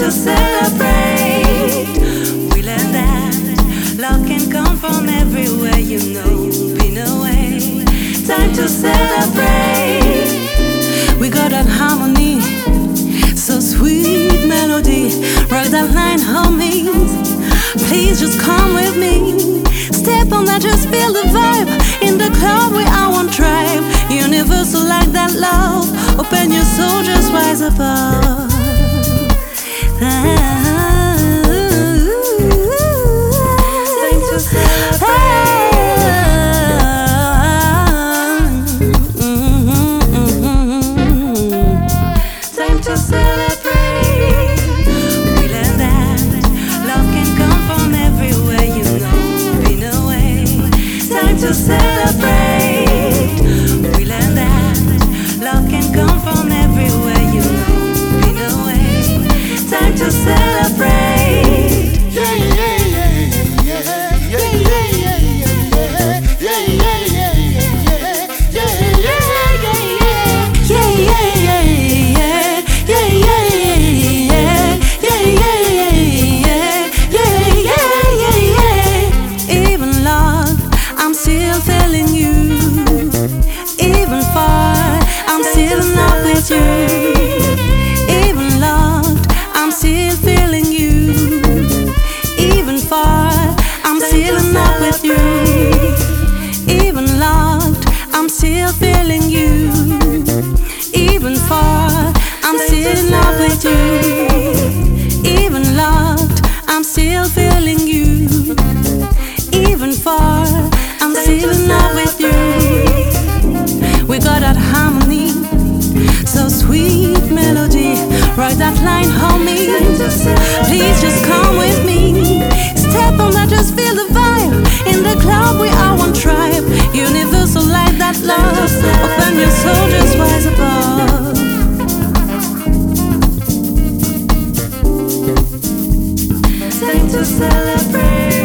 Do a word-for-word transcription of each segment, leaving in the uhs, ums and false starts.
to celebrate. We learned that love can come from everywhere, you know, been away. Time to celebrate. We got that harmony, so sweet melody. Rock that line, homies. Please just come with me. Step on that, just feel the vibe. In the club we are one tribe. Universal like that love. Open your soul, just rise above. To celebrate, we learned that love can come from everywhere, you know, been away. Time to celebrate. Yeah, yeah, yeah, yeah, yeah, yeah, yeah, yeah, yeah, still feeling you, even far, I'm still in love with you. Even loved, I'm still feeling you. Even far, I'm still in love with you. Even loved, I'm still feeling you. Even far, I'm still in love with you. Even loved, I'm still feeling you. Even far, I'm still in love with you. We got that harmony, so sweet melody. Write that line, homies. Please just come with me. Step on that, just feel the vibe. In the club we are one tribe. Universal like that love. Open your soul, just rise above. Time to celebrate.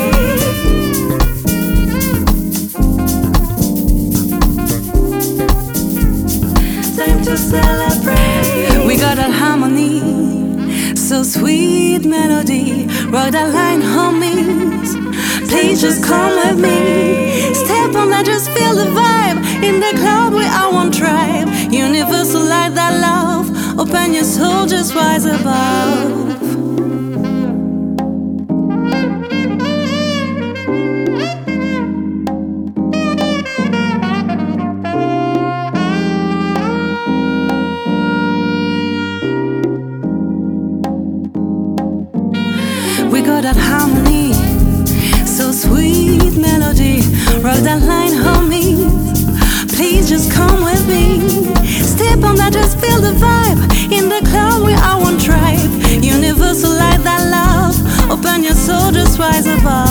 To celebrate. We got that harmony, so sweet melody. Rock that line, homies. Please just come with me. Step on that, just feel the vibe. In the club we are one tribe. Universal like that love. Open your soul, just rise above. We got that harmony, so sweet melody. Rock that line, homies. Please just come with me. Step on that, just feel the vibe. In the club we are one tribe. Universal like that love. Open your soul, just rise above.